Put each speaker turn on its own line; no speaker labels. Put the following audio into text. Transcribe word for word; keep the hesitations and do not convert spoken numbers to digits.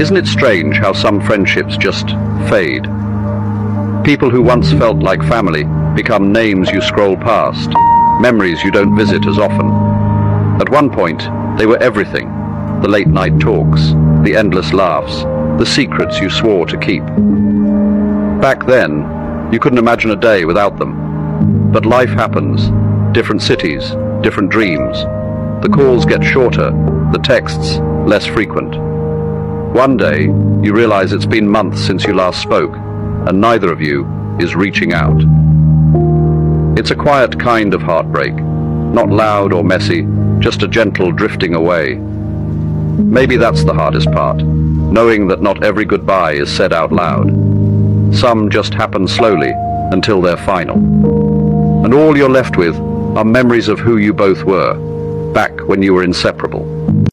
Isn't it strange how some friendships just fade? People who once felt like family become names you scroll past, memories you don't visit as often. At one point, they were everything. The late night talks, the endless laughs, the secrets you swore to keep. Back then, you couldn't imagine a day without them. But life happens, different cities, different dreams. The calls get shorter, the texts less frequent. One day, you realize it's been months since you last spoke, and neither of you is reaching out. It's a quiet kind of heartbreak, not loud or messy, just a gentle drifting away. Maybe that's the hardest part, knowing that not every goodbye is said out loud. Some just happen slowly until they're final. And all you're left with are memories of who you both were, back when you were inseparable.